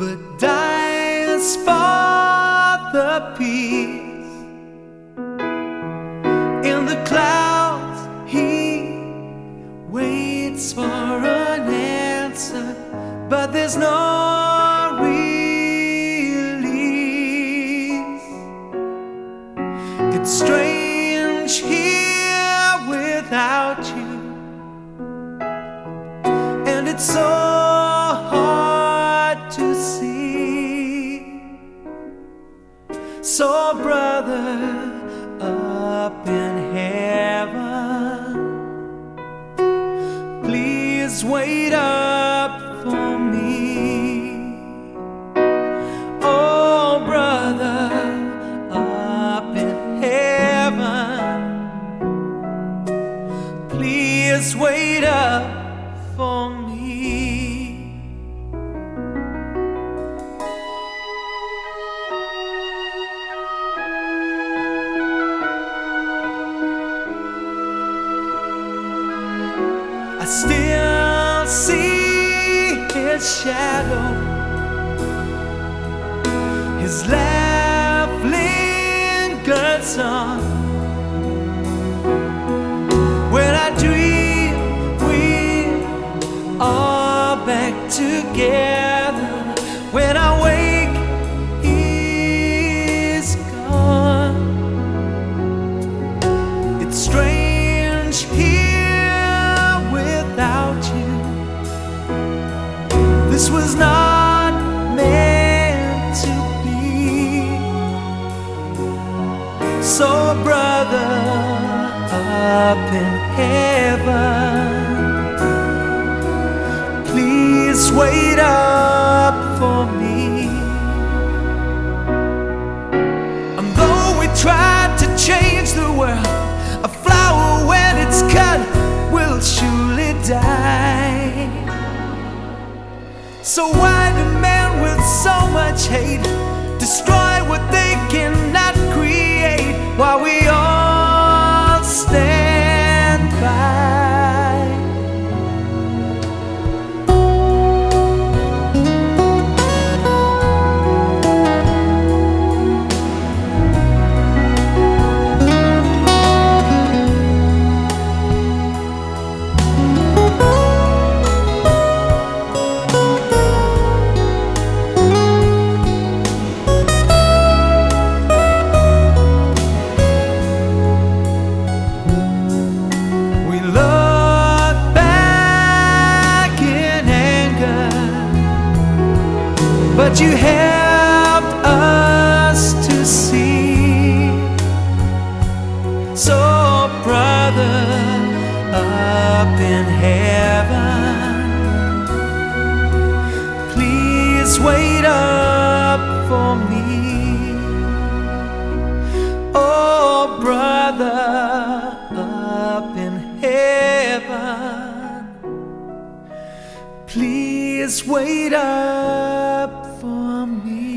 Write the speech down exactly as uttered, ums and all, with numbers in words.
but dies for the peace. In the clouds he waits for an answer, but there's no release. It's strange here without you, and it's so hard to see. So brother, up in heaven, please wait up for me. Oh brother, up in heaven, please wait up for me. I still see his shadow, his laugh lingers on. When I dream we are back together, when I wake he's gone. It's strange here without you. This was not meant to be. So brother, up in heaven, please wait up for me. And though we tried to change the world, a flower when it's cut will surely die. So why do men with so much hate destroy what they cannot create, while we all stand by? But you helped us to see. So brother, up in heaven, please wait up for me. Oh brother, up in heaven, please wait up for me.